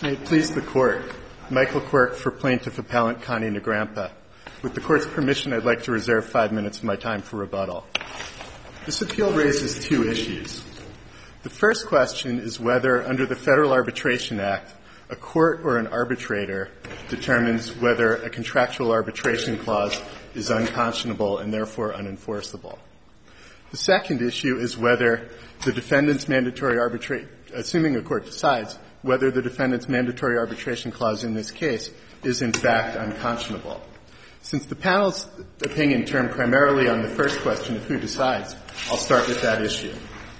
May it please the Court. Michael Quirk for Plaintiff Appellant Connie Negrampa. With the Court's permission, I'd like to reserve 5 minutes of my time for rebuttal. This appeal raises two issues. The first question is whether, under the Federal Arbitration Act, a court or an arbitrator determines whether a contractual arbitration clause is unconscionable and therefore unenforceable. The second issue is whether the defendant's mandatory assuming a court decides whether the defendant's mandatory arbitration clause in this case is in fact unconscionable. Since the panel's opinion turned primarily on the first question of who decides, I'll start with that issue.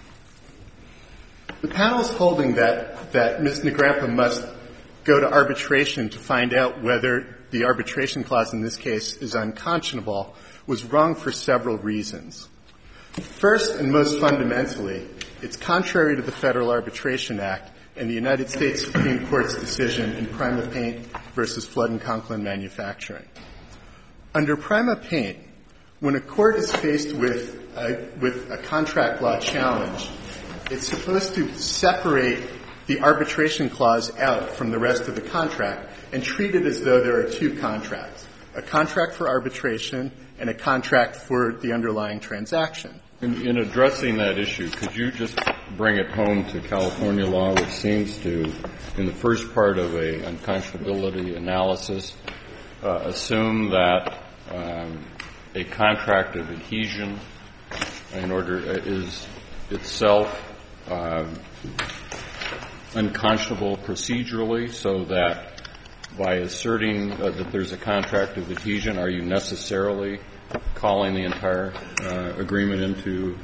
The panel's holding that Ms. Negrampa must go to arbitration to find out whether the arbitration clause in this case is unconscionable was wrong for several reasons. First and most fundamentally, it's contrary to the Federal Arbitration Act and the United States Supreme Court's decision in Prima Paint versus Flood and Conklin Manufacturing. Under Prima Paint, when a court is faced with a contract law challenge, it's supposed to separate the arbitration clause out from the rest of the contract and treat it as though there are two contracts, a contract for arbitration and a contract for the underlying transaction. In addressing that issue, could you just bring it home to California law, which seems to, in the first part of a unconscionability analysis, assume that a contract of adhesion is itself unconscionable procedurally, so that by asserting that there's a contract of adhesion, are you necessarily calling the entire agreement into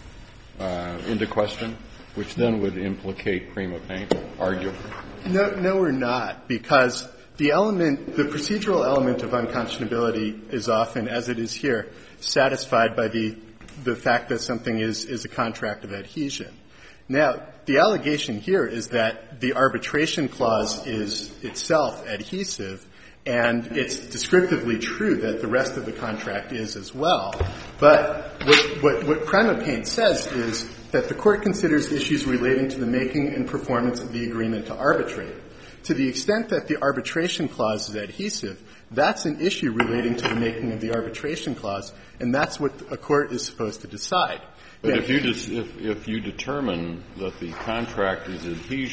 question, which then would implicate Prima Paint, arguably? No, we're not, because the procedural element of unconscionability is often, as it is here, satisfied by the fact that something is a contract of adhesion. Now, the allegation here is that the arbitration clause is itself adhesive, and it's descriptively true that the rest of the contract is as well. But what Prima Paint says is that the Court considers issues relating to the making and performance of the agreement to arbitrate. To the extent that the arbitration clause is adhesive, that's an issue relating to the making of the arbitration clause, and that's what a court is supposed to decide. But if you determine that the contract is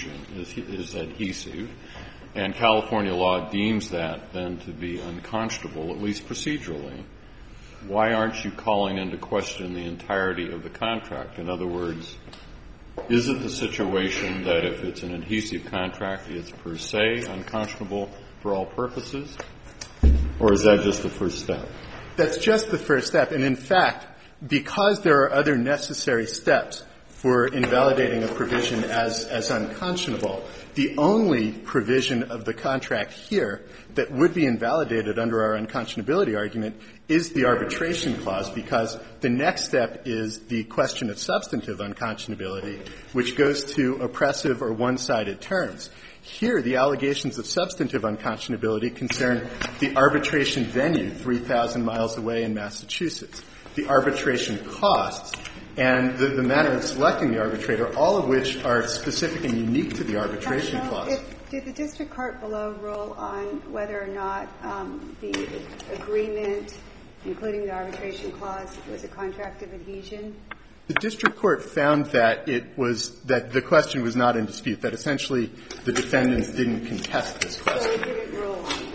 adhesive, and California law deems that then to be unconscionable, at least procedurally, why aren't you calling into question the entirety of the contract? In other words, is it the situation that if it's an adhesive contract, it's per se unconscionable for all purposes? Or is that just the first step? That's just the first step. And in fact, because there are other necessary steps for invalidating a provision as unconscionable, the only provision of the contract here that would be invalidated under our unconscionability argument is the arbitration clause, because the next step is the question of substantive unconscionability, which goes to oppressive or one-sided terms. Here, the allegations of substantive unconscionability concern the arbitration venue 3,000 miles away in Massachusetts, the arbitration costs, and the manner of selecting the arbitrator, all of which are specific and unique to the arbitration clause. Did the district court below rule on whether or not the agreement, including the arbitration clause, was a contract of adhesion? The district court found that that the question was not in dispute, that essentially the defendants didn't contest this question. So it didn't rule on it?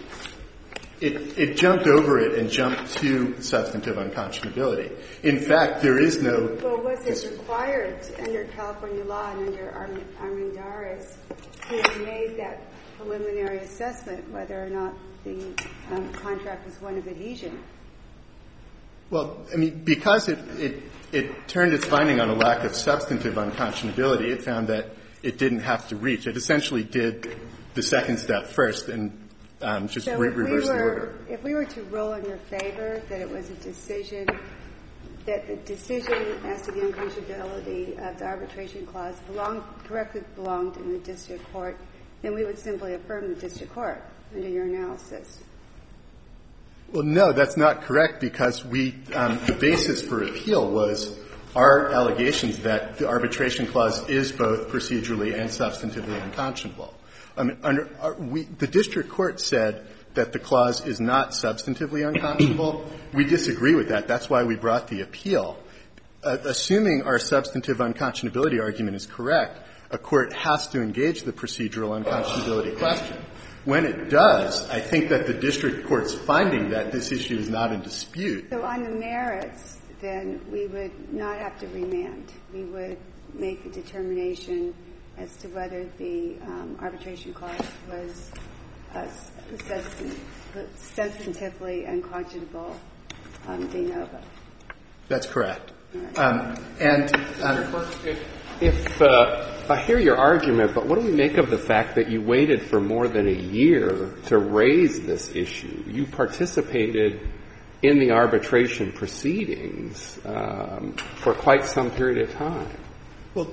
It jumped over it and jumped to substantive unconscionability. In fact, there is no — Well, was it required under California law and under Armendariz to have made that preliminary assessment whether or not the contract was one of adhesion? Well, I mean, because it turned its finding on a lack of substantive unconscionability, it found that it didn't have to reach. It essentially did the second step first and just reversed the order. If we were to rule in your favor that it was a decision, that the decision as to the unconscionability of the arbitration clause correctly belonged in the district court, then we would simply affirm the district court under your analysis. Well, no, that's not correct, because the basis for appeal was our allegations that the arbitration clause is both procedurally and substantively unconscionable. The district court said that the clause is not substantively unconscionable. We disagree with that. That's why we brought the appeal. Assuming our substantive unconscionability argument is correct, a court has to engage the procedural unconscionability question. When it does, I think that the district court's finding that this issue is not in dispute. So on the merits, then we would not have to remand. We would make a determination as to whether the arbitration clause was substantively unconscionable de novo. That's correct. If I hear your argument, but what do we make of the fact that you waited for more than a year to raise this issue? You participated in the arbitration proceedings for quite some period of time. Well,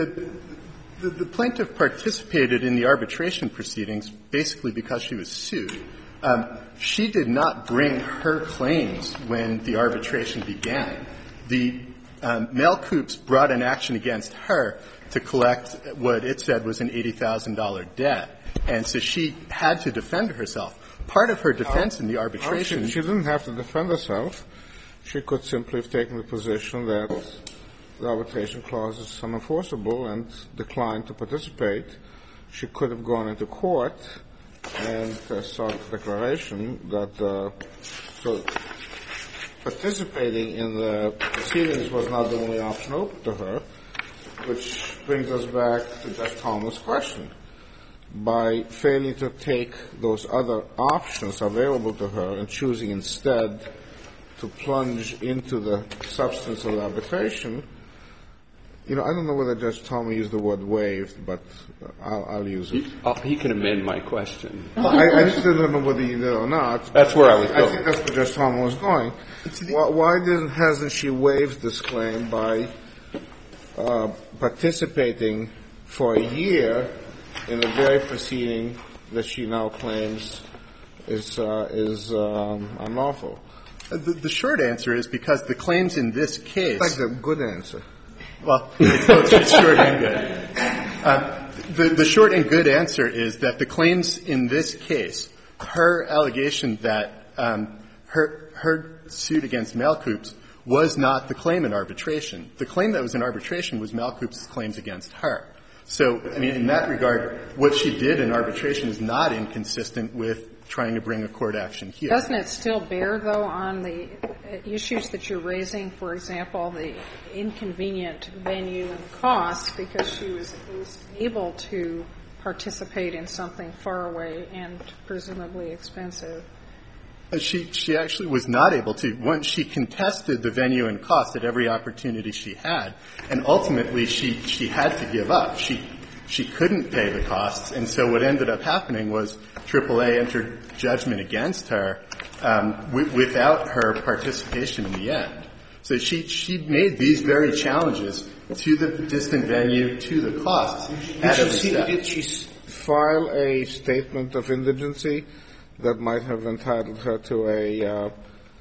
the plaintiff participated in the arbitration proceedings basically because she was sued. She did not bring her claims when the arbitration began. The Malcoops brought an action against her to collect what it said was an $80,000 debt, and so she had to defend herself. Part of her defense in the arbitration — She didn't have to defend herself. She could simply have taken the position that the arbitration clause is unenforceable and declined to participate. She could have gone into court and sought a declaration that so participating in the proceedings was not the only option open to her, which brings us back to Judge Thomas' question. By failing to take those other options available to her and choosing instead to plunge into the substance of the arbitration, I don't know whether Judge Thomas used the word waived, but I'll use it. He can amend my question. I just didn't know whether you did or not. That's where I was going. I think that's where Judge Thomas was going. Why hasn't she waived this claim by participating for a year in the very proceeding that she now claims is unlawful? The short answer is because the claims in this case — That's like the good answer. Well, it's short and good. The short and good answer is that the claims in this case, her allegation that her suit against Malcoops was not the claim in arbitration. The claim that was in arbitration was Malcoops' claims against her. So, in that regard, what she did in arbitration is not inconsistent with trying to bring a court action here. Doesn't it still bear, though, on the issues that you're raising, for example, the inconvenient venue and cost, because she was able to participate in something far away and presumably expensive? She actually was not able to. Once she contested the venue and cost at every opportunity she had, and ultimately she had to give up. She couldn't pay the costs, and so what ended up happening was AAA entered judgment against her without her participation in the end. So she made these very challenges to the distant venue, to the costs at every step. Did she file a statement of indigency that might have entitled her to a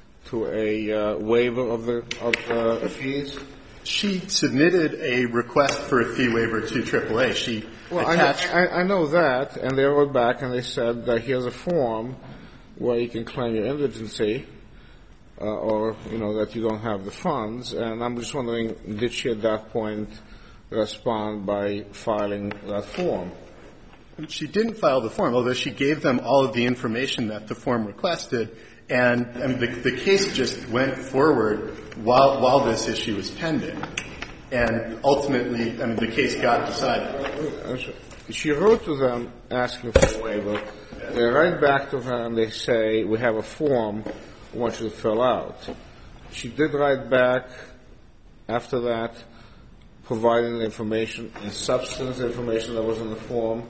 waiver of the fees? She submitted a request for a fee waiver to AAA. She attached — I know that, and they wrote back and they said that here's a form where you can claim your indigency or, that you don't have the funds. And I'm just wondering, did she at that point respond by filing that form? She didn't file the form, although she gave them all of the information that the form requested. And the case just went forward while this issue was pending. And ultimately, the case got decided. She wrote to them asking for a waiver. They write back to her and they say, we have a form we want you to fill out. She did write back after that, providing the information, in substance information that was in the form.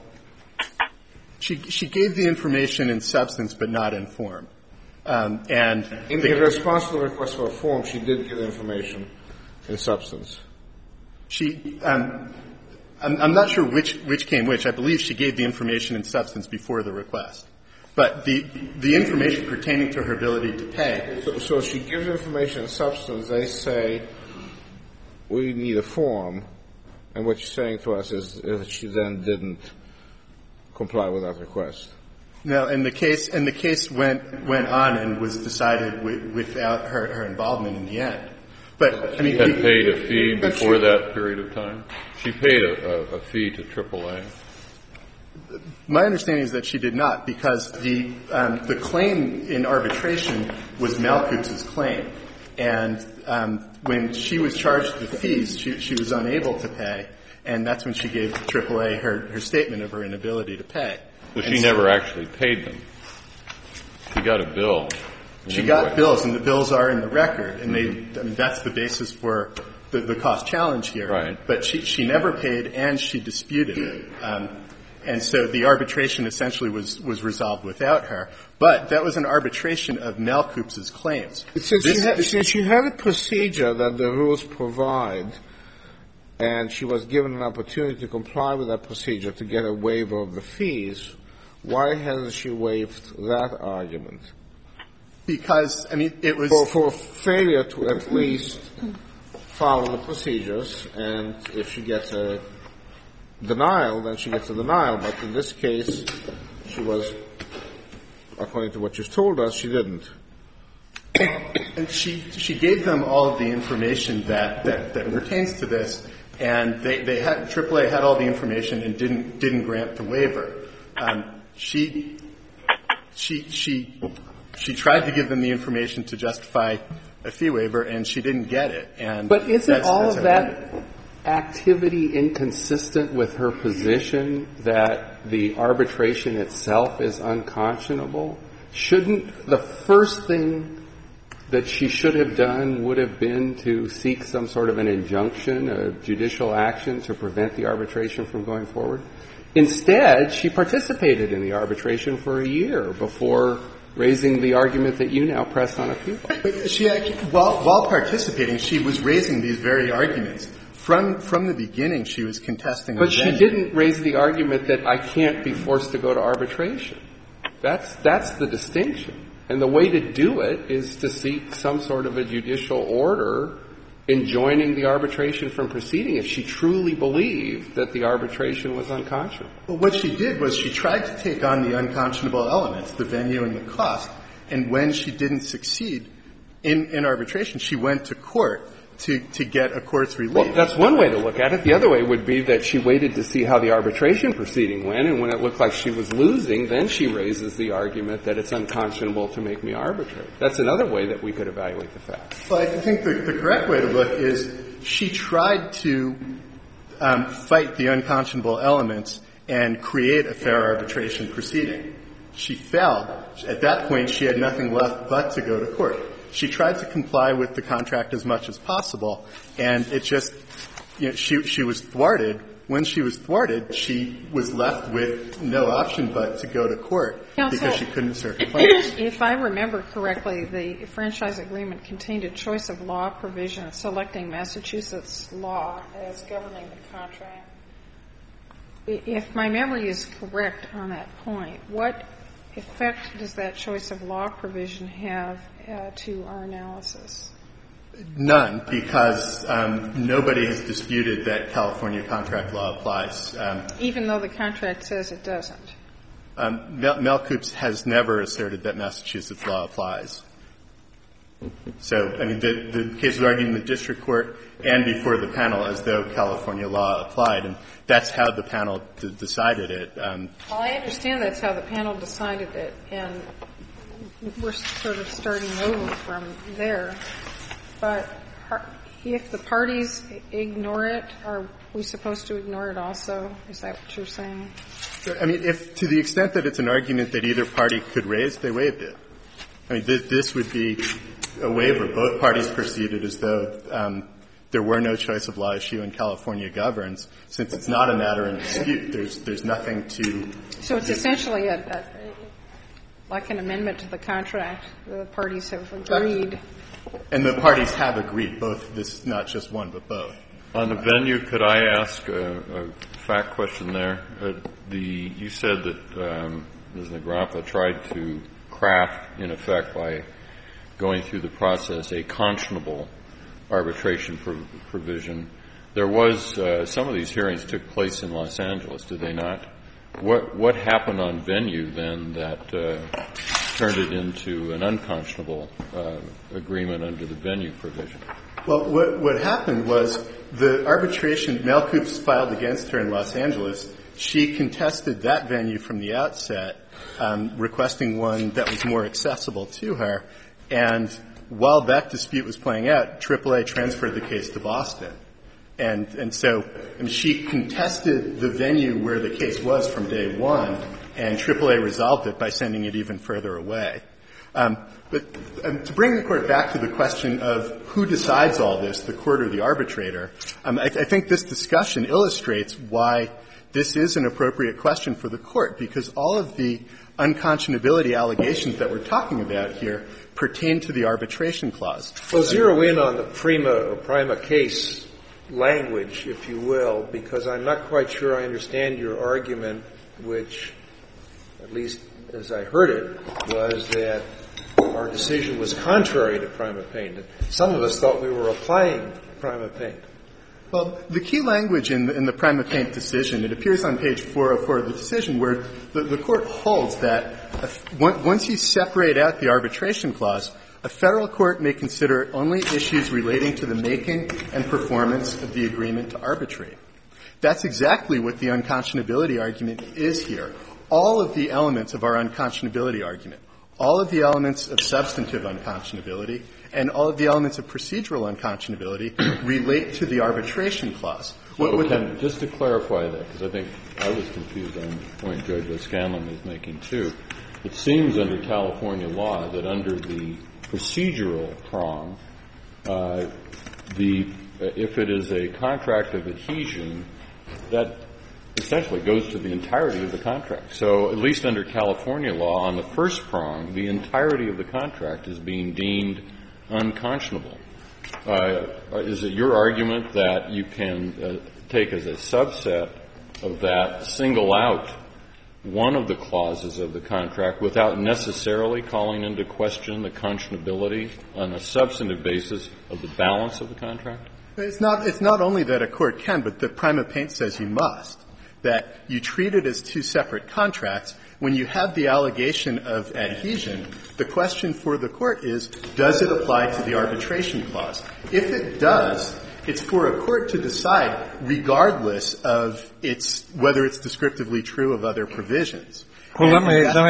She gave the information in substance, but not in form. And in response to the request for a form, she did give information in substance. I'm not sure which came which. I believe she gave the information in substance before the request. But the information pertaining to her ability to pay. So she gives information in substance. They say, we need a form, and what you're saying to us is that she then didn't comply with that request. No, and the case went on and was decided without her involvement in the end. But I mean, she had paid a fee before that period of time. She paid a fee to AAA. My understanding is that she did not, because the claim in arbitration was Malkootz's claim, and when she was charged with fees, she was unable to pay, and that's when she gave AAA her statement of her inability to pay. So she never actually paid them. She got a bill. She got bills, and the bills are in the record, and that's the basis for the cost challenge here. Right. But she never paid, and she disputed it. And so the arbitration essentially was resolved without her. But that was an arbitration of Malkootz's claims. Since you had a procedure that the rules provide, and she was given an opportunity to comply with that procedure to get a waiver of the fees, why hasn't she waived that argument? Because, I mean, it was for failure to at least follow the procedures, and if she gets a denial, then she gets a denial. But in this case, she was, according to what you've told us, she didn't. And she gave them all of the information that pertains to this, and they had AAA had all the information and didn't grant the waiver. She tried to give them the information to justify a fee waiver, and she didn't get it. And but isn't all of that activity inconsistent with her position that the arbitration itself is unconscionable? Shouldn't the first thing that she should have done would have been to seek some sort of an injunction, a judicial action to prevent the arbitration from going forward? Instead, she participated in the arbitration for a year before raising the argument that you now press on appeal. But she actually, while participating, she was raising these very arguments. From the beginning, she was contesting. But she didn't raise the argument that I can't be forced to go to arbitration. That's the distinction. And the way to do it is to seek some sort of a judicial order enjoining the arbitration from proceeding if she truly believed that the arbitration was unconscionable. Well, what she did was she tried to take on the unconscionable elements, the venue and the cost, and when she didn't succeed in arbitration, she went to court to get a court's relief. Well, that's one way to look at it. The other way would be that she waited to see how the arbitration proceeding went, and when it looked like she was losing, then she raises the argument that it's unconscionable to make me arbitrate. That's another way that we could evaluate the facts. Well, I think the correct way to look is she tried to fight the unconscionable elements and create a fair arbitration proceeding. She failed. At that point, she had nothing left but to go to court. She tried to comply with the contract as much as possible, and it just, she was thwarted. When she was thwarted, she was left with no option but to go to court because she couldn't assert her claims. If I remember correctly, the franchise agreement contained a choice of law provision selecting Massachusetts law as governing the contract. If my memory is correct on that point, what effect does that choice of law provision have to our analysis? None, because nobody has disputed that California contract law applies. Even though the contract says it doesn't? Malkoops has never asserted that Massachusetts law applies. So, I mean, the case was argued in the district court and before the panel as though California law applied, and that's how the panel decided it. Well, I understand that's how the panel decided it, and we're sort of starting over from there. But if the parties ignore it, are we supposed to ignore it also? Is that what you're saying? I mean, if to the extent that it's an argument that either party could raise, they waived it. I mean, this would be a waiver. Both parties proceeded as though there were no choice of law issue and California governs. Since it's not a matter in dispute, there's nothing to. So it's essentially like an amendment to the contract. The parties have agreed. And the parties have agreed, both. This is not just one, but both. On the venue, could I ask a fact question there? You said that Ms. Negrappa tried to craft, in effect, by going through the process, a conscionable arbitration provision. There was some of these hearings took place in Los Angeles, did they not? What happened on venue then that turned it into an unconscionable agreement under the venue provision? Well, what happened was the arbitration, Mel Coops filed against her in Los Angeles. She contested that venue from the outset, requesting one that was more accessible to her. And while that dispute was playing out, AAA transferred the case to Boston. And so she contested the venue where the case was from day one, and AAA resolved it by sending it even further away. But to bring the Court back to the question of who decides all this, the Court or the arbitrator, I think this discussion illustrates why this is an appropriate question for the Court, because all of the unconscionability allegations that we're talking about here pertain to the arbitration clause. Well, zero in on the prima case language, if you will, because I'm not quite sure I understand your argument, which, at least as I heard it, was that our decision was contrary to prima paint. Some of us thought we were applying prima paint. Well, the key language in the prima paint decision, it appears on page 404 of the decision, where the Court holds that once you separate out the arbitration clause, a Federal court may consider only issues relating to the making and performance of the agreement to arbitrate. That's exactly what the unconscionability argument is here. All of the elements of our unconscionability argument, all of the elements of substantive unconscionability, and all of the elements of procedural unconscionability relate to the arbitration clause. Just to clarify that, because I think I was confused on the point Judge O'Scanlan is making, too. It seems under California law that under the procedural prong, if it is a contract of adhesion, that essentially goes to the entirety of the contract. So at least under California law, on the first prong, the entirety of the contract is being deemed unconscionable. Is it your argument that you can take as a subset of that, single out one of the clauses of the contract without necessarily calling into question the conscionability on a substantive basis of the balance of the contract? It's not only that a court can, but the prima paint says you must, that you treat it as two separate contracts. When you have the allegation of adhesion, the question for the Court is, does it apply to the arbitration clause? If it does, it's for a court to decide regardless of whether it's descriptively true of other provisions. Well, let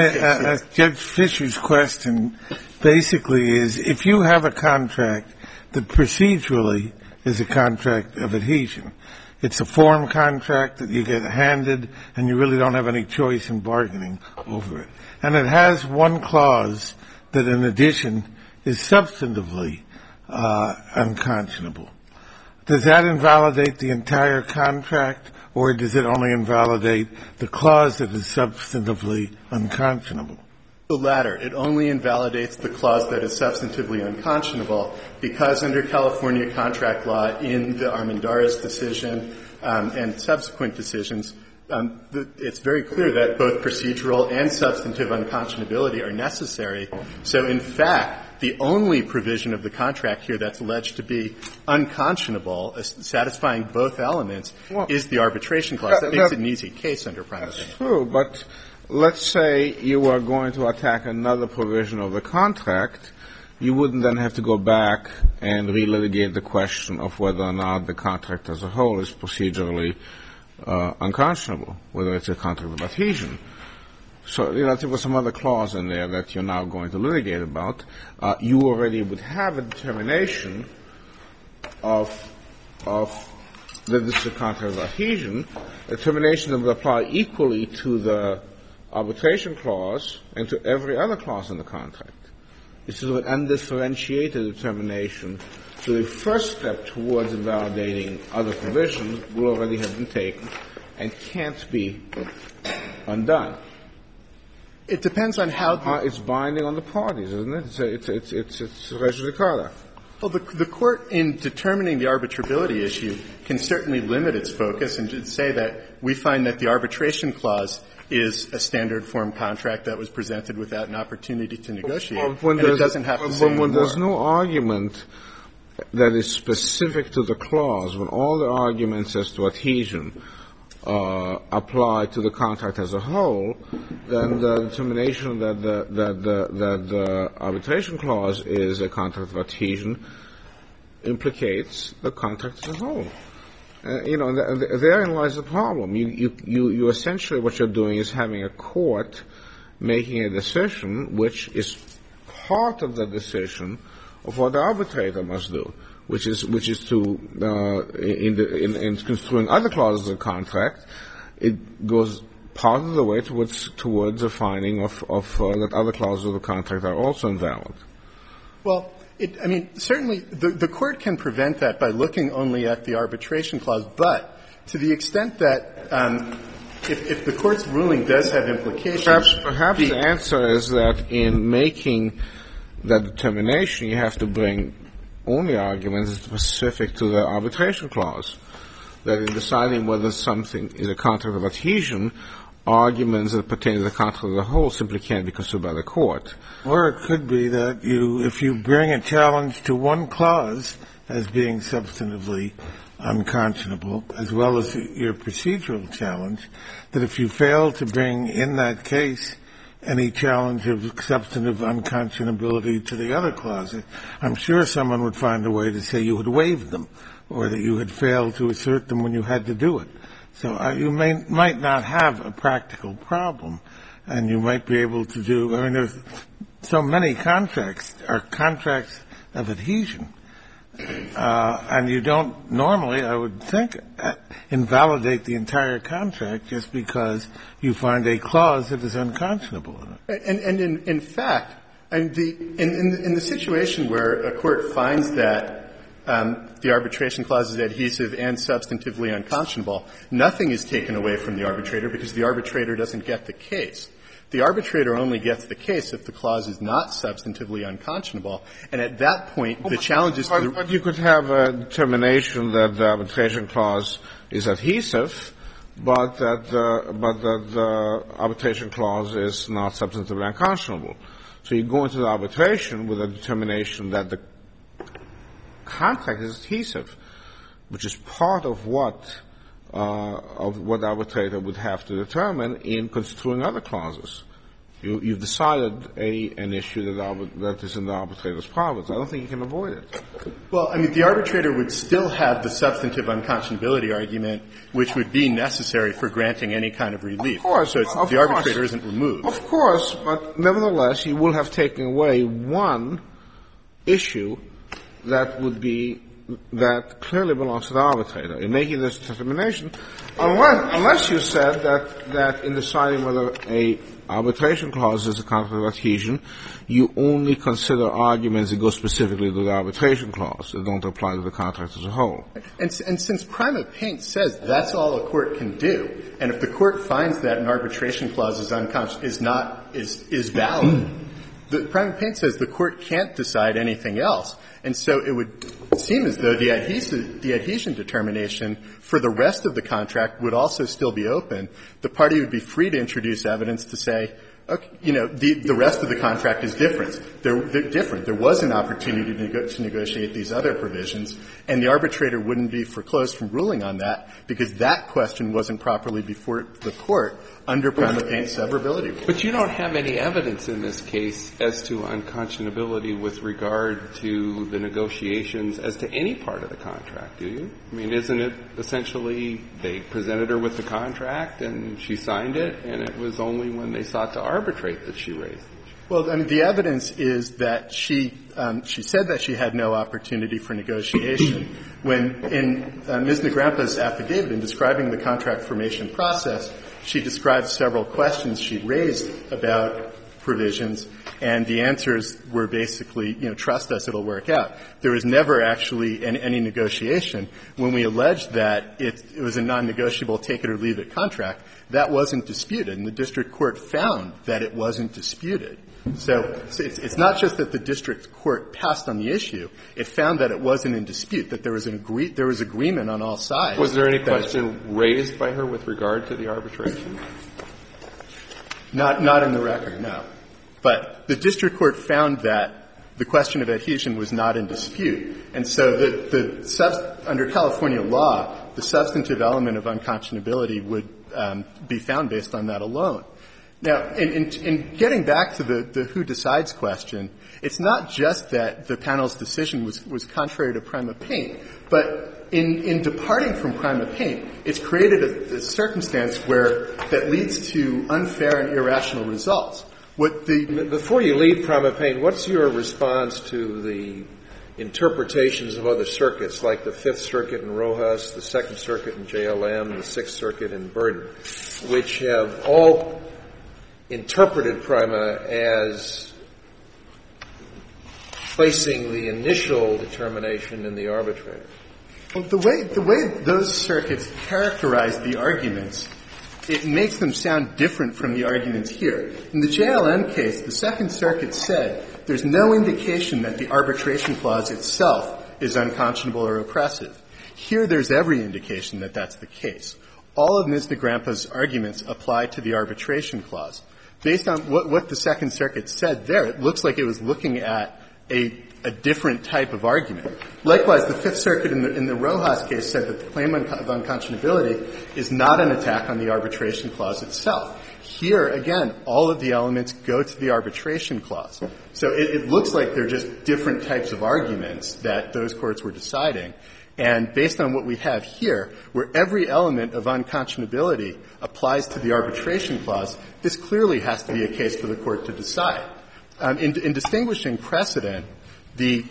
me Judge Fisher's question basically is, if you have a contract that procedurally is a contract of adhesion, it's a form contract that you get handed and you really don't have any choice in bargaining over it. And it has one clause that, in addition, is substantively unconscionable. Does that invalidate the entire contract, or does it only invalidate the clause that is substantively unconscionable? The latter. It only invalidates the clause that is substantively unconscionable, because under California contract law, in the Armendariz decision and subsequent decisions, it's very clear that both procedural and substantive unconscionability are necessary. So, in fact, the only provision of the contract here that's alleged to be unconscionable, satisfying both elements, is the arbitration clause. That makes it an easy case under prima facie. That's true, but let's say you are going to attack another provision of the contract. You wouldn't then have to go back and relitigate the question of whether or not the contract as a whole is procedurally unconscionable, whether it's a contract of adhesion. So, there was some other clause in there that you're now going to litigate about. You already would have a determination of that this is a contract of adhesion, a determination that would apply equally to the arbitration clause and to every other clause in the contract. This is an undifferentiated determination. So the first step towards invalidating other provisions will already have been taken and can't be undone. It depends on how it's binding on the parties, isn't it? It's res judicata. Well, the Court, in determining the arbitrability issue, can certainly limit its focus and say that we find that the arbitration clause is a standard form contract that was presented without an opportunity to negotiate, and it doesn't have to say more. When there's no argument that is specific to the clause, when all the arguments as to adhesion apply to the contract as a whole, then the determination that the arbitration clause is a contract of adhesion implicates the contract as a whole. Therein lies the problem. You essentially, what you're doing is having a court making a decision which is part of the decision of what the arbitrator must do, which is to in construing other clauses of the contract, it goes part of the way towards a finding of that other clauses of the contract are also invalid. Well, certainly the court can prevent that by looking only at the arbitration clause, but to the extent that if the court's ruling does have implications. Perhaps the answer is that in making that determination, you have to bring only arguments specific to the arbitration clause. That in deciding whether something is a contract of adhesion, arguments that pertain to the contract as a whole simply can't be considered by the court. Or it could be that if you bring a challenge to one clause as being substantively unconscionable, as well as your procedural challenge, that if you fail to bring in that case any challenge of substantive unconscionability to the other clauses, I'm sure someone would find a way to say you had waived them or that you had failed to assert them when you had to do it. So you might not have a practical problem, and you might be able to do – there's so many contracts are contracts of adhesion. And you don't normally, I would think, invalidate the entire contract just because you find a clause that is unconscionable. And in fact, in the situation where a court finds that the arbitration clause is adhesive and substantively unconscionable, nothing is taken away from the arbitrator because the arbitrator doesn't get the case. The arbitrator only gets the case if the clause is not substantively unconscionable. And at that point, the challenge is to the – But you could have a determination that the arbitration clause is adhesive, but that the arbitration clause is not substantively unconscionable. So you go into the arbitration with a determination that the contract is adhesive, which is part of what the arbitrator would have to determine in construing other clauses. You've decided an issue that is in the arbitrator's province. I don't think you can avoid it. Well, the arbitrator would still have the substantive unconscionability argument, which would be necessary for granting any kind of relief. Of course. So the arbitrator isn't removed. Of course, but nevertheless, you will have taken away one issue that would be that clearly belongs to the arbitrator in making this determination, unless you said that in deciding whether a arbitration clause is a contract of adhesion, you only consider arguments that go specifically to the arbitration clause that don't apply to the contract as a whole. And since Prima Paint says that's all a court can do, and if the court finds that an arbitration clause is is valid, the Prima Paint says the court can't decide anything else. And so it would seem as though the adhesion determination for the rest of the contract would also still be open. The party would be free to introduce evidence to say, okay, the rest of the contract is different. They're different. There was an opportunity to negotiate these other provisions, and the arbitrator wouldn't be foreclosed from ruling on that because that question wasn't properly before the court under Prima Paint's severability rule. But you don't have any evidence in this case as to unconscionability with regard to the negotiations as to any part of the contract, do you? Isn't it essentially they presented her with the contract and she signed it, and it was only when they sought to arbitrate that she raised it? Well, the evidence is that she said that she had no opportunity for negotiation when in Ms. Negrampa's affidavit in describing the contract formation process, she described several questions she raised about provisions, and the answers were basically, trust us, it'll work out. There was never actually any negotiation. When we alleged that it was a non-negotiable take-it-or-leave-it contract, that wasn't disputed, and the district court found that it wasn't disputed. So it's not just that the district court passed on the issue. It found that it wasn't in dispute, that there was agreement on all sides. Was there any question raised by her with regard to the arbitration? Not in the record, no. But the district court found that the question of adhesion was not in dispute. And so under California law, the substantive element of unconscionability would be found based on that alone. Now, in getting back to the who decides question, it's not just that the panel's decision was contrary to prima paint, but in departing from prima paint, it's created a circumstance that leads to unfair and irrational results. Before you leave prima paint, what's your response to the interpretations of other circuits, like the Fifth Circuit in Rojas, the Second Circuit in JLM, the Sixth Circuit in Burden, which have all interpreted prima as placing the initial determination in the arbitrator? Well, the way those circuits characterize the arguments, it makes them sound different from the arguments here. In the JLM case, the Second Circuit said there's no indication that the arbitration clause itself is unconscionable or oppressive. Here, there's every indication that that's the case. All of Ms. DeGrampa's arguments apply to the arbitration clause. Based on what the Second Circuit said there, it looks like it was looking at a different type of argument. Likewise, the Fifth Circuit in the Rojas case said that the claim of unconscionability is not an attack on the arbitration clause itself. Here, again, all of the elements go to the arbitration clause. So it looks like they're just different types of arguments that those courts were deciding. And based on what we have here, where every element of unconscionability applies to the arbitration clause, this clearly has to be a case for the court to decide. In distinguishing precedent, the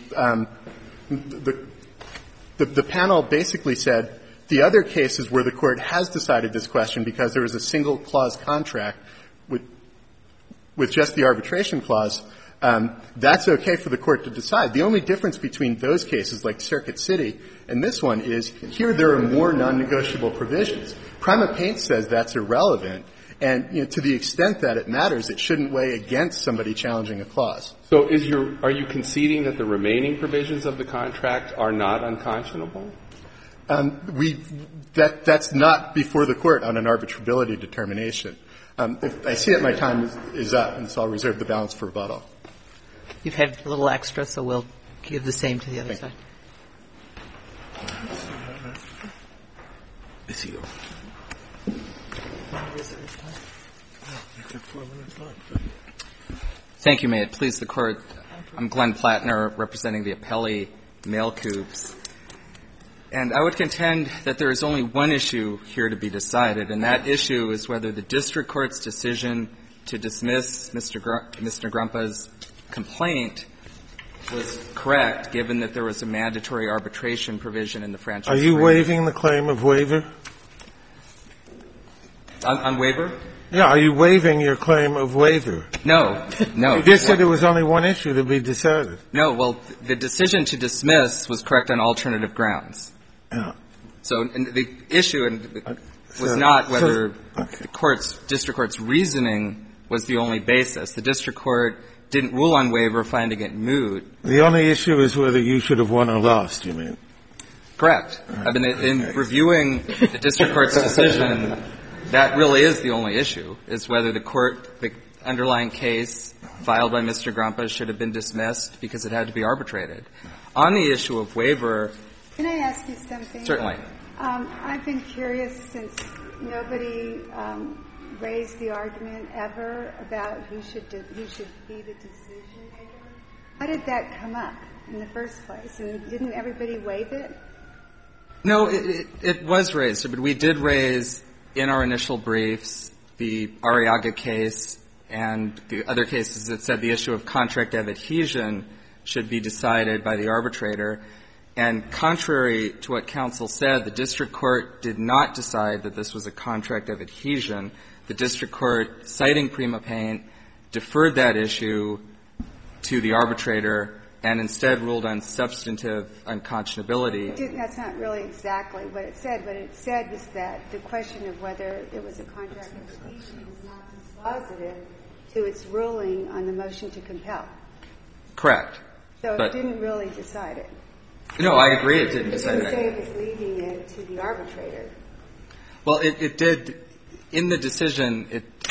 panel basically said the other cases where the court has decided this question because there is a single clause contract with just the arbitration clause, that's okay for the court to decide. The only difference between those cases, like Circuit City and this one, is here there are more non-negotiable provisions. Prima Paint says that's irrelevant. And, to the extent that it matters, it shouldn't weigh against somebody challenging a clause. So are you conceding that the remaining provisions of the contract are not unconscionable? That's not before the court on an arbitrability determination. I see that my time is up, and so I'll reserve the balance for rebuttal. You've had a little extra, so we'll give the same to the other side. Thank you. May it please the Court. I'm Glenn Plattner, representing the appellee, Mail Coops. And I would contend that there is only one issue here to be decided, and that issue is whether the district court's decision to dismiss Mr. Grumpa's complaint was correct, given that there was a mandatory arbitration provision in the franchise agreement. Are you waiving the claim of waiver? On waiver? Yeah. Are you waiving your claim of waiver? No. No. You just said there was only one issue to be decided. No. Well, the decision to dismiss was correct on alternative grounds. Yeah. So the issue was not whether the district court's reasoning was the only basis. The district court didn't rule on waiver, finding it moot. The only issue is whether you should have won or lost, you mean? Correct. I mean, in reviewing the district court's decision, that really is the only issue, is whether the underlying case filed by Mr. Grumpa should have been dismissed because it had to be arbitrated. On the issue of waiver. Can I ask you something? Certainly. I've been curious, since nobody raised the argument ever about who should be the decision maker. How did that come up in the first place? And didn't everybody waive it? No, it was raised. But we did raise in our initial briefs the Arriaga case and the other cases that said the issue of contract of adhesion should be decided by the arbitrator. And contrary to what counsel said, the district court did not decide that this was a contract of adhesion. The district court, citing Prima Paint, deferred that issue to the arbitrator and instead ruled on substantive unconscionability. That's not really exactly what it said. What it said was that the question of whether it was a contract of adhesion was not dispositive to its ruling on the motion to compel. Correct. So it didn't really decide it. No, I agree it didn't decide it. It didn't say it was leaving it to the arbitrator. Well, it did. In the decision, it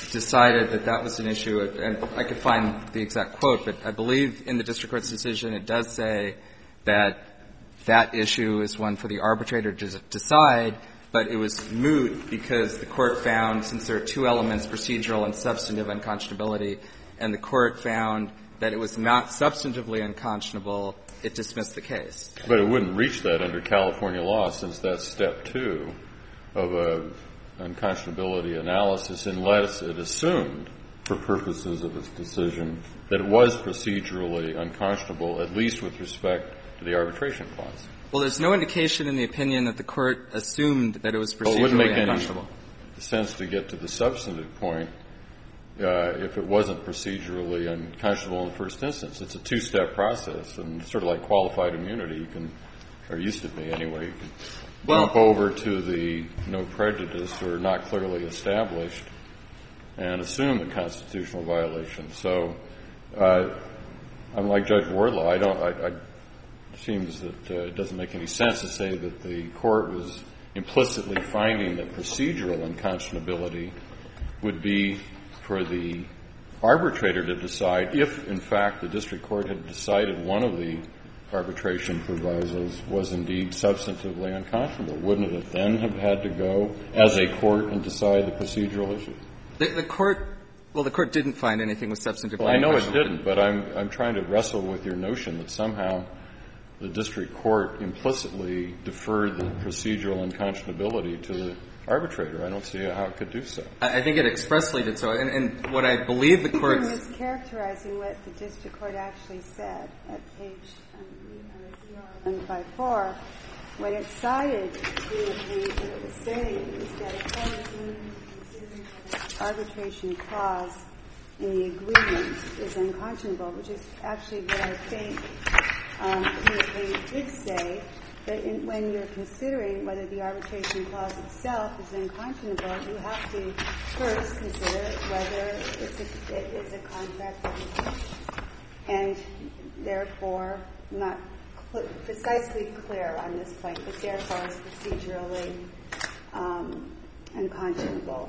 decided that that was an issue, and I could find the exact quote, but I believe in the district court's decision it does say that that issue is one for the arbitrator to decide, but it was moot because the court found, since there are two elements, procedural and substantive unconscionability, and the court found that it was not substantively unconscionable, it dismissed the case. But it wouldn't reach that under California law, since that's step 2 of a unconscionability analysis, unless it assumed, for purposes of its decision, that it was procedurally unconscionable, at least with respect to the arbitration clause. Well, there's no indication in the opinion that the court assumed that it was procedurally it wouldn't make unconscionable. Any sense to get to the substantive point if it wasn't procedurally unconscionable in the first instance. It's a two-step process, and sort of like qualified immunity, you can, or used to be anyway, you can jump over to the no prejudice or not clearly established and assume the constitutional violation. So I'm like Judge Wardlaw. It seems that it doesn't make any sense to say that the court was implicitly finding that procedural unconscionability would be for the arbitrator to decide if, in fact, the district court had decided one of the arbitration provisos was indeed substantively unconscionable. Wouldn't it then have had to go as a court and decide the procedural issue? The court didn't find anything was substantively unconscionable. I know it didn't, but I'm trying to wrestle with your notion that somehow the district court implicitly deferred the procedural unconscionability to the arbitrator. I don't see how it could do so. I think it expressly did so. And what I believe the court's – It's characterizing what the district court actually said at page 154. When it cited the opinion, what it was saying is that a court is limited to considering the arbitration clause in the agreement is unconscionable, which is actually what I think the opinion did say, that when you're considering whether the arbitration clause itself is unconscionable, you have to first consider whether it is a contract of adhesion. And therefore, not precisely clear on this point, but therefore is procedurally unconscionable.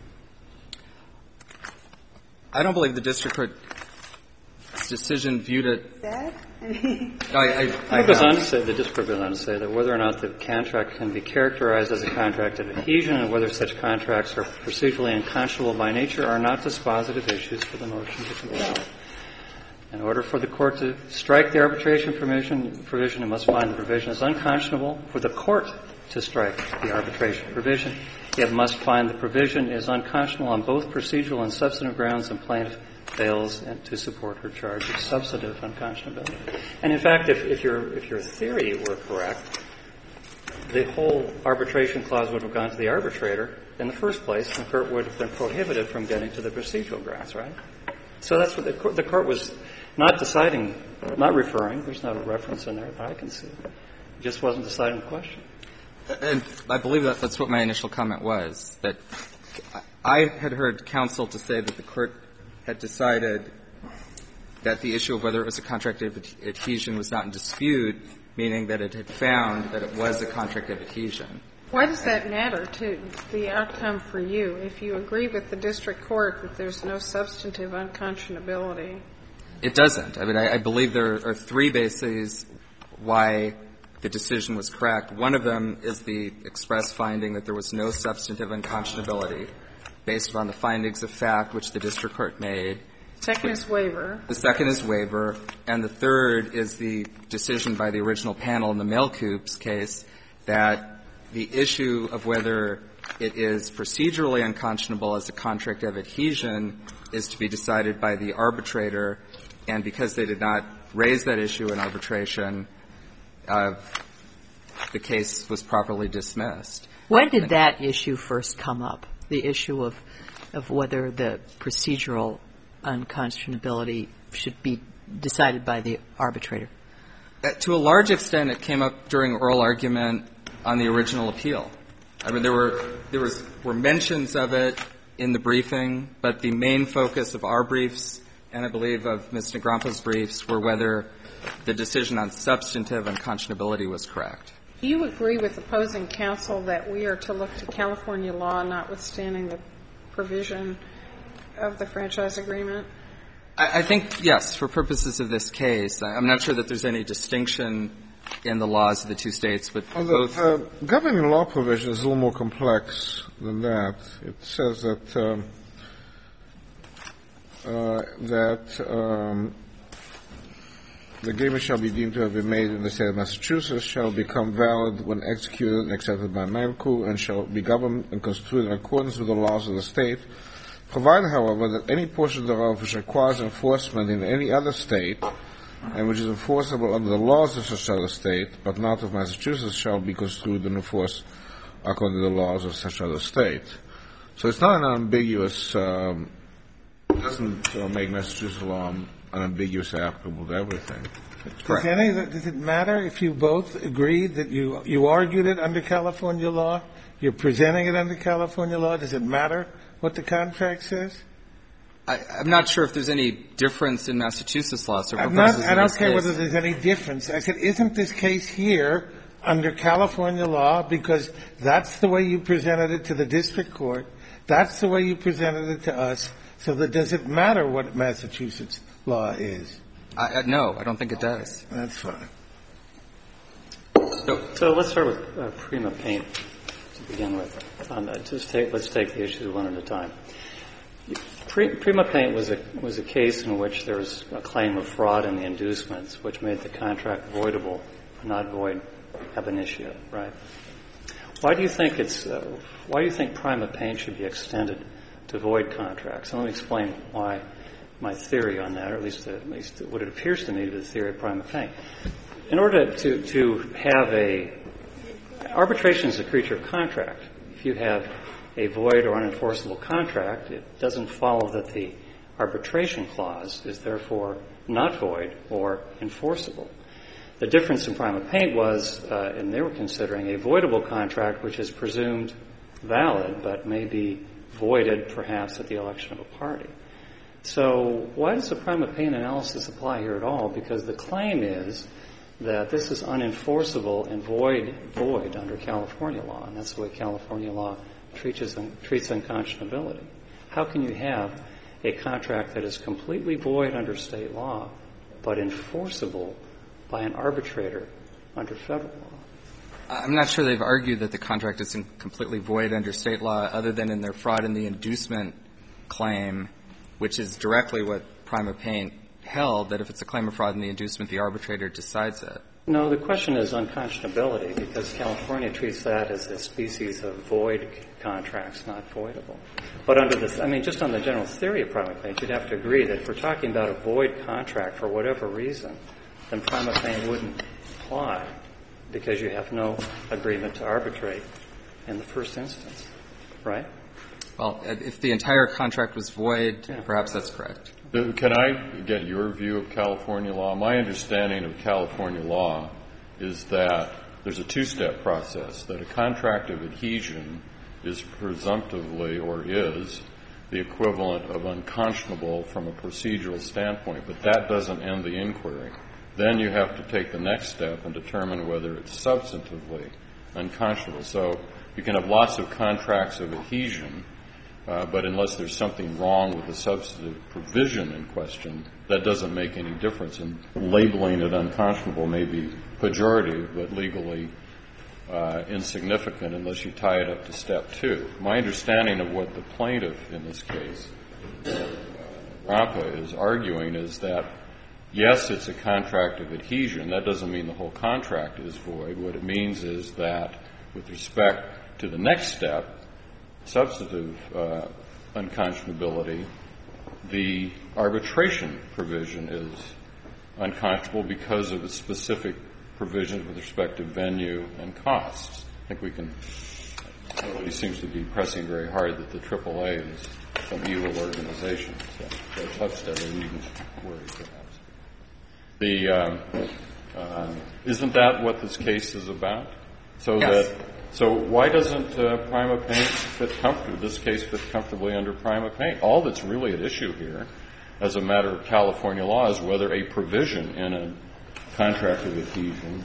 I don't believe the district court's decision viewed it. That? It goes on to say, the district court goes on to say that whether or not the contract can be characterized as a contract of adhesion and whether such contracts are procedurally unconscionable by nature are not dispositive issues for the motion to compel. In order for the court to strike the arbitration provision, it must find the provision is unconscionable. For the court to strike the arbitration provision, it must find the provision is unconscionable on both procedural and substantive grounds, and plaintiff fails to support her charge of substantive unconscionability. And in fact, if your theory were correct, the whole arbitration clause would have gone to the arbitrator in the first place, and the court would have been prohibited from getting to the procedural grounds, right? So that's what the court was not deciding, not referring. There's not a reference in there that I can see. It just wasn't deciding the question. And I believe that's what my initial comment was, that I had heard counsel to say that the court had decided that the issue of whether it was a contract of adhesion was not in dispute, meaning that it had found that it was a contract of adhesion. Why does that matter to the outcome for you? If you agree with the district court that there's no substantive unconscionability? It doesn't. I mean, I believe there are three bases why the decision was correct. One of them is the express finding that there was no substantive unconscionability based upon the findings of fact which the district court made. Second is waiver. The second is waiver. And the third is the decision by the original panel in the Mailcoops case that the issue of whether it is procedurally unconscionable as a contract of adhesion is to be decided by the arbitrator, and because they did not raise that issue in arbitration, the case was properly dismissed. When did that issue first come up, the issue of whether the procedural unconscionability should be decided by the arbitrator? To a large extent, it came up during oral argument on the original appeal. I mean, there were mentions of it in the briefing, but the main focus of our briefs, and I believe of Ms. Negrampa's briefs, were whether the decision on substantive unconscionability was correct. Do you agree with opposing counsel that we are to look to California law, notwithstanding the provision of the franchise agreement? I think, yes, for purposes of this case. I'm not sure that there's any distinction in the laws of the two states, but both. The governing law provision is a little more complex than that. It says that the agreement shall be deemed to have been made in the state of Massachusetts, shall become valid when executed and accepted by NAMCU, and shall be governed and construed in accordance with the laws of the state, provided, however, that any portion thereof which requires enforcement in any other state and which is enforceable under the laws of such other state, but not of Massachusetts, shall be construed and enforced according to the laws of such other state. So it's not an ambiguous, it doesn't make Massachusetts law unambiguously applicable to everything. Does it matter if you both agreed that you argued it under California law, you're presenting it under California law? Does it matter what the contract says? I'm not sure if there's any difference in Massachusetts law. So I don't care whether there's any difference. I said, isn't this case here under California law because that's the way you presented it to the district court, that's the way you presented it to us, so that does it matter what Massachusetts law is? No, I don't think it does. That's fine. So let's start with Prima Paint to begin with. Let's take the issues one at a time. Prima Paint was a case in which there was a claim of fraud in the inducements, which made the contract voidable, not void ab initio, right? Why do you think Prima Paint should be extended to void contracts? Let me explain why my theory on that, or at least what it appears to me to be the theory of Prima Paint. In order to have arbitration is a creature of contract. If you have a void or unenforceable contract, it doesn't follow that the arbitration clause is therefore not void or enforceable. The difference in Prima Paint was, and they were considering a voidable contract which is presumed valid but may be voided perhaps at the election of a party. So why does the Prima Paint analysis apply here at all? Because the claim is that this is unenforceable and void under California law, and that's the way California law treats unconscionability. How can you have a contract that is completely void under state law but enforceable by an arbitrator under federal law? I'm not sure they've argued that the contract is completely void under state law other than in their fraud in the inducement claim, which is directly what Prima Paint held, that if it's a claim of fraud in the inducement, the arbitrator decides it. No, the question is unconscionability, because California treats that as a species of void contracts, not voidable. But just on the general theory of Prima Paint, you'd have to agree that if we're talking about a void contract for whatever reason, then Prima Paint wouldn't apply because you have no agreement to arbitrate in the first instance, right? Well, if the entire contract was void, perhaps that's correct. Can I get your view of California law? My understanding of California law is that there's a two-step process, that a contract of adhesion is presumptively or is the equivalent of unconscionable from a procedural standpoint, but that doesn't end the inquiry. Then you have to take the next step and determine whether it's substantively unconscionable. So you can have lots of contracts of adhesion, but unless there's something wrong with the substantive provision in question, that doesn't make any difference. And labeling it unconscionable may be pejorative, but legally insignificant unless you tie it up to step two. My understanding of what the plaintiff in this case, Rampa, is arguing is that, yes, it's a contract of adhesion. That doesn't mean the whole contract is void. What it means is that with respect to the next step, substantive unconscionability, the arbitration provision is unconscionable because of the specific provisions with respect to venue and costs. I think nobody seems to be pressing very hard that the AAA is some evil organization. So Hufstede needn't worry, perhaps. Isn't that what this case is about? Yes. So why doesn't Prima Paint this case fit comfortably under Prima Paint? All that's really at issue here, as a matter of California law, is whether a provision in a contract of adhesion,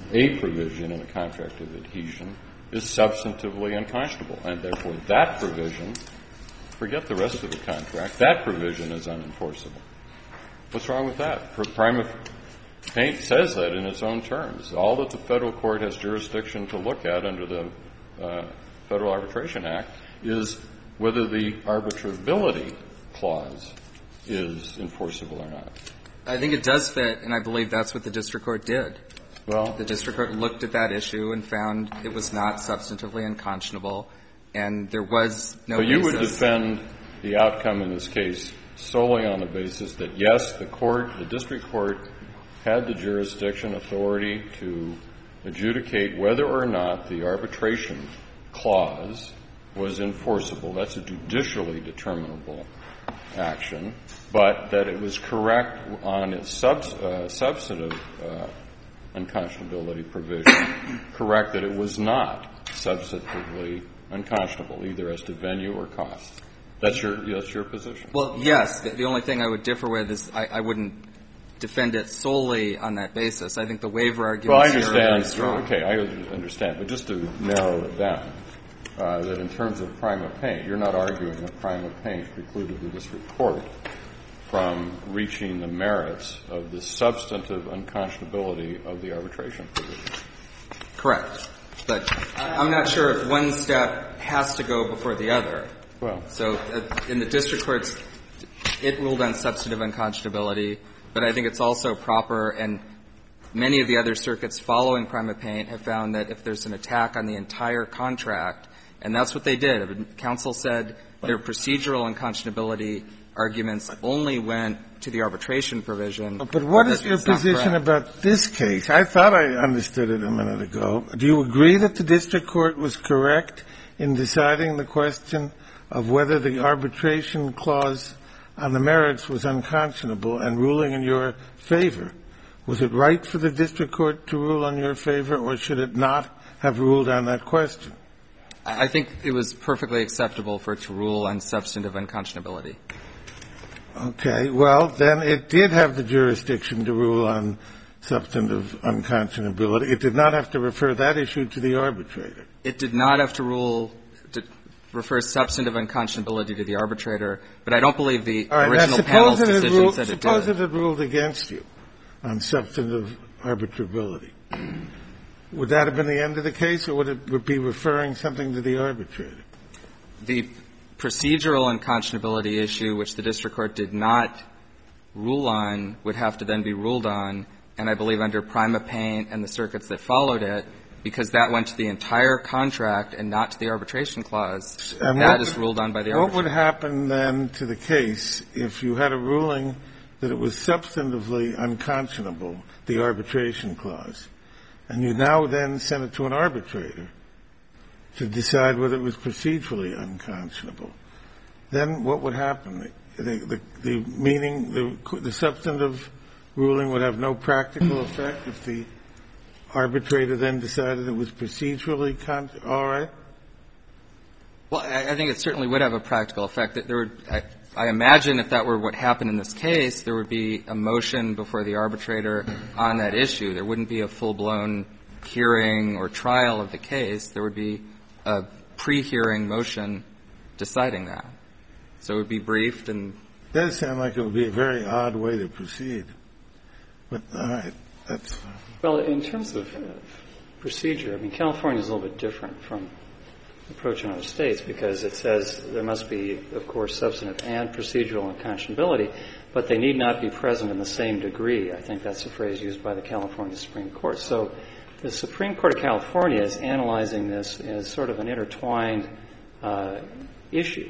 is substantively unconscionable, and therefore that provision Forget the rest of the contract. That provision is unenforceable. What's wrong with that? Prima Paint says that in its own terms. All that the federal court has jurisdiction to look at under the Federal Arbitration Act is whether the arbitrability clause is enforceable or not. I think it does fit, and I believe that's what the district court did. Well, the district court looked at that issue and found it was not substantively unconscionable, and there was no basis. But you would defend the outcome in this case solely on the basis that, yes, the district court had the jurisdiction authority to adjudicate whether or not the arbitration clause was enforceable. That's a judicially determinable action, but that it was correct on its substantive unconscionability provision, correct that it was not substantively unconscionable, either as to venue or cost. That's your position? Well, yes. The only thing I would differ with is I wouldn't defend it solely on that basis. I think the waiver arguments here are very strong. Okay, I understand. But just to narrow it down, that in terms of Prima Paint, you're not arguing that Prima Paint precluded the district court from reaching the merits of the substantive unconscionability of the arbitration provision. Correct. But I'm not sure if one step has to go before the other. Well. So in the district courts, it ruled on substantive unconscionability, but I think it's also proper, and many of the other circuits following Prima Paint have found that if there's an attack on the entire contract, and that's what they did. Counsel said their procedural unconscionability arguments only went to the arbitration provision. But what is your position about this case? I thought I understood it a minute ago. Do you agree that the district court was correct in deciding the question of whether the arbitration clause on the merits was unconscionable and ruling in your favor? Was it right for the district court to rule in your favor, or should it not have ruled on that question? I think it was perfectly acceptable for it to rule on substantive unconscionability. Okay. Well, then it did have the jurisdiction to rule on substantive unconscionability. It did not have to refer that issue to the arbitrator. It did not have to refer substantive unconscionability to the arbitrator, but I don't believe the original panel's decision said it did. Suppose it had ruled against you on substantive arbitrability. Would that have been the end of the case, or would it be referring something to the arbitrator? The procedural unconscionability issue, which the district court did not rule on, would have to then be ruled on, and I believe under Prima Paint and the circuits that followed it, because that went to the entire contract and not to the arbitration clause, that is ruled on by the arbitrator. What would happen then to the case if you had a ruling that it was substantively unconscionable, the arbitration clause, and you now then sent it to an arbitrator to decide whether it was procedurally unconscionable? Then what would happen? The meaning, the substantive ruling would have no practical effect if the arbitrator then decided it was procedurally all right? Well, I think it certainly would have a practical effect. I imagine if that were what happened in this case, there would be a motion before the arbitrator on that issue. There wouldn't be a full-blown hearing or trial of the case. There would be a pre-hearing motion deciding that. So it would be briefed and... It does sound like it would be a very odd way to proceed. But, all right, that's fine. Well, in terms of procedure, I mean, California is a little bit different from approaching other states because it says there must be, of course, substantive and procedural unconscionability, but they need not be present in the same degree. I think that's a phrase used by the California Supreme Court. So the Supreme Court of California is analyzing this as sort of an intertwined issue.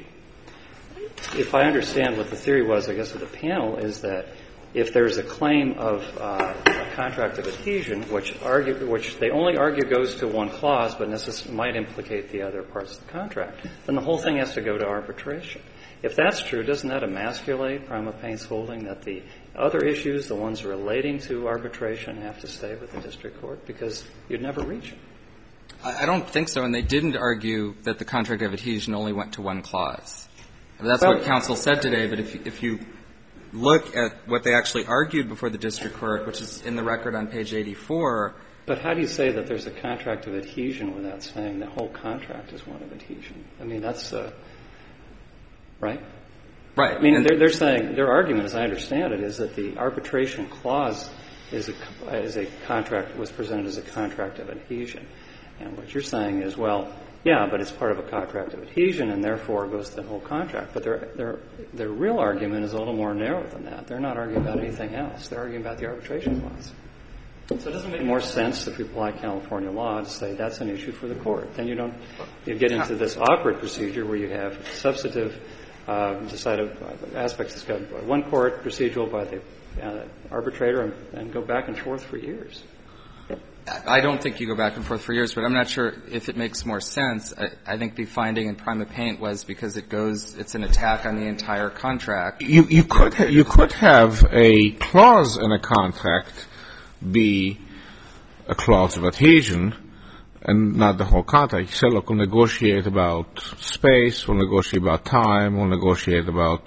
If I understand what the theory was, I guess, of the panel, is that if there's a claim of a contract of adhesion, which they only argue goes to one clause but might implicate the other parts of the contract, then the whole thing has to go to arbitration. If that's true, doesn't that emasculate Prima Paint's holding that the other issues, the ones relating to arbitration, have to stay with the district court because you'd never reach them? I don't think so, and they didn't argue that the contract of adhesion only went to one clause. That's what counsel said today, but if you look at what they actually argued before the district court, which is in the record on page 84. But how do you say that there's a contract of adhesion without saying the whole contract is one of adhesion? I mean, that's right? Right. I mean, they're saying, their argument, as I understand it, is that the arbitration clause is a contract, was presented as a contract of adhesion. And what you're saying is, well, yeah, but it's part of a contract of adhesion, and therefore it goes to the whole contract. But their real argument is a little more narrow than that. They're not arguing about anything else. They're arguing about the arbitration clause. So it doesn't make more sense if we apply California law to say that's an issue for the court. Then you get into this awkward procedure where you have substantive decided aspects discussed by one court, procedural by the arbitrator, and go back and forth for years. I don't think you go back and forth for years, but I'm not sure if it makes more sense. I think the finding in Prima Paint was because it's an attack on the entire contract. You could have a clause in a contract be a clause of adhesion and not the whole contract. You say, look, we'll negotiate about space, we'll negotiate about time, we'll negotiate about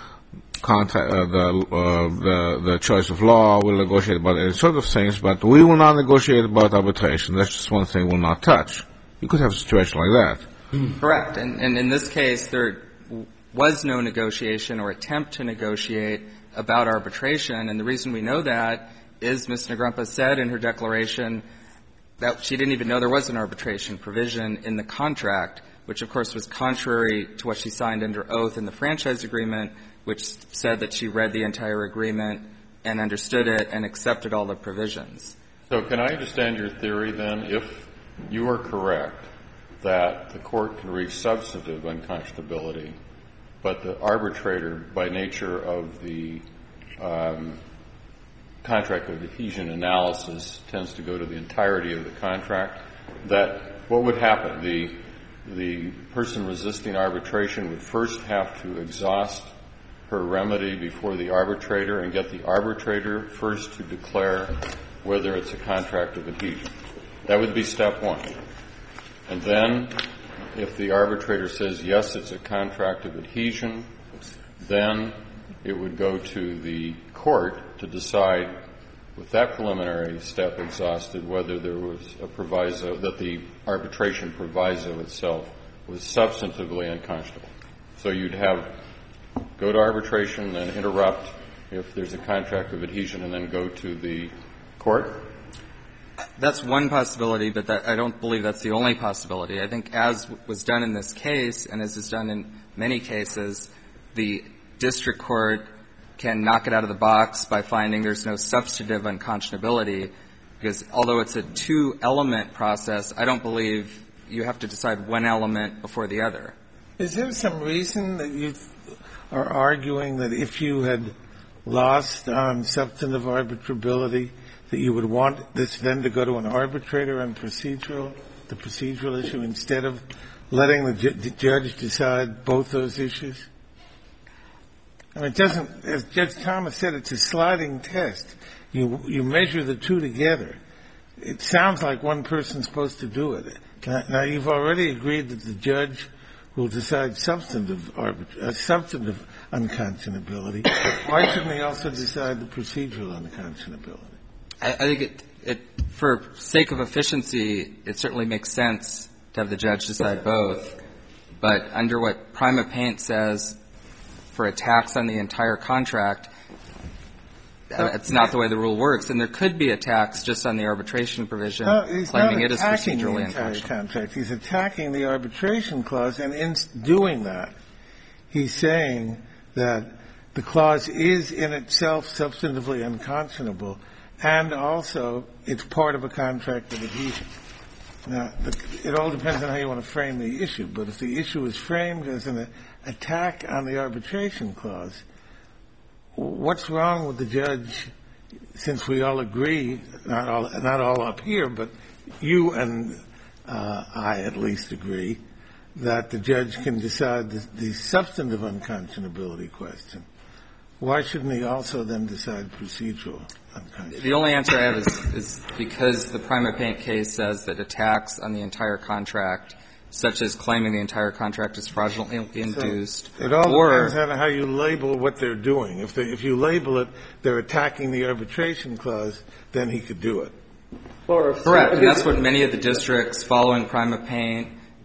the choice of law, we'll negotiate about any sort of things, but we will not negotiate about arbitration. That's just one thing we'll not touch. You could have a situation like that. Correct. And in this case, there was no negotiation or attempt to negotiate about arbitration. And the reason we know that is Ms. Negrempa said in her declaration that she didn't even know there was an arbitration provision in the contract, which, of course, was contrary to what she signed under oath in the franchise agreement, which said that she read the entire agreement and understood it and accepted all the provisions. So can I understand your theory, then, if you are correct that the court can reach substantive unconscionability, but the arbitrator, by nature of the contract of adhesion analysis, tends to go to the entirety of the contract, that what would happen? The person resisting arbitration would first have to exhaust her remedy before the arbitrator and get the arbitrator first to declare whether it's a contract of adhesion. That would be step one. And then if the arbitrator says, yes, it's a contract of adhesion, then it would go to the court to decide, with that preliminary step exhausted, whether there was a proviso, that the arbitration proviso itself was substantively unconscionable. So you'd go to arbitration, then interrupt if there's a contract of adhesion, and then go to the court? That's one possibility, but I don't believe that's the only possibility. I think as was done in this case, and as is done in many cases, the district court can knock it out of the box by finding there's no substantive unconscionability, because although it's a two-element process, I don't believe you have to decide one element before the other. Is there some reason that you are arguing that if you had lost on substantive arbitrability, that you would want this then to go to an arbitrator on the procedural issue, instead of letting the judge decide both those issues? I mean, it doesn't, as Judge Thomas said, it's a sliding test. You measure the two together. It sounds like one person's supposed to do it. Now, you've already agreed that the judge will decide substantive unconscionability. Why shouldn't he also decide the procedural unconscionability? I think for sake of efficiency, it certainly makes sense to have the judge decide both. But under what Prima Paint says, for a tax on the entire contract, it's not the way the rule works. And there could be a tax just on the arbitration provision, claiming it is procedurally unconscionable. He's attacking the arbitration clause, and in doing that, he's saying that the clause is in itself substantively unconscionable, and also it's part of a contract of adhesion. Now, it all depends on how you want to frame the issue, but if the issue is framed as an attack on the arbitration clause, what's wrong with the judge, since we all agree, not all up here, but you and I at least agree, that the judge can decide the substantive unconscionability question? Why shouldn't he also then decide procedural unconscionability? The only answer I have is because the Prima Paint case says that attacks on the entire contract, such as claiming the entire contract is fraudulently induced. So it all depends on how you label what they're doing. If you label it, they're attacking the arbitration clause, then he could do it. Correct. And that's what many of the districts following Prima Paint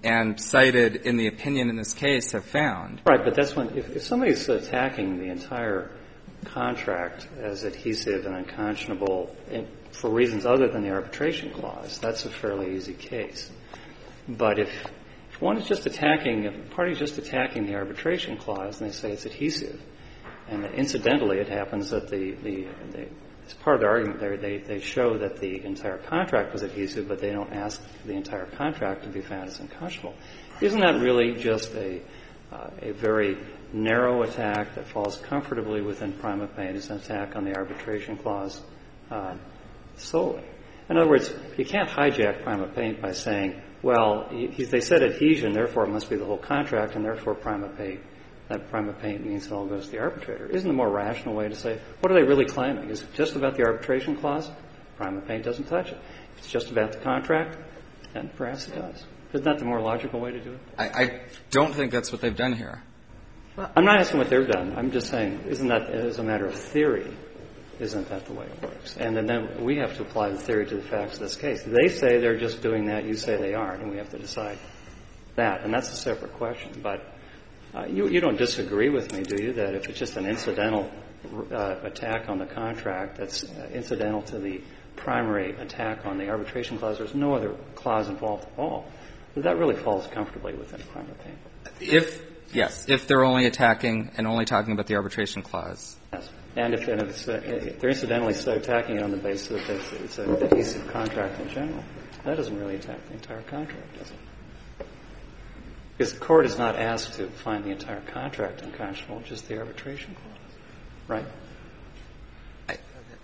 and cited in the opinion in this case have found. Right, but that's when, if somebody's attacking the entire contract as adhesive and unconscionable for reasons other than the arbitration clause, that's a fairly easy case. But if one is just attacking, if a party is just attacking the arbitration clause and they say it's adhesive, and incidentally it happens that as part of the argument there, they show that the entire contract was adhesive, but they don't ask the entire contract to be found as unconscionable. Isn't that really just a very narrow attack that falls comfortably within prima facie? It's an attack on the arbitration clause solely. In other words, you can't hijack prima facie by saying, well, they said adhesion, therefore it must be the whole contract, and therefore prima facie means it all goes to the arbitrator. Isn't the more rational way to say, what are they really claiming? Is it just about the arbitration clause? Prima facie doesn't touch it. If it's just about the contract, then perhaps it does. Isn't that the more logical way to do it? I don't think that's what they've done here. Well, I'm not asking what they've done. I'm just saying, isn't that, as a matter of theory, isn't that the way it works? And then we have to apply the theory to the facts of this case. They say they're just doing that. You say they aren't, and we have to decide that. And that's a separate question. But you don't disagree with me, do you, that if it's just an incidental attack on the contract that's incidental to the primary attack on the arbitration clause, there's no other clause involved at all, that really falls comfortably within prima facie? If they're only attacking and only talking about the arbitration clause. Yes. And if they're incidentally attacking it on the basis that it's an adhesive contract in general, that doesn't really attack the entire contract, does it? Because the court is not asked to find the entire contract unconscionable, just the arbitration clause. Right?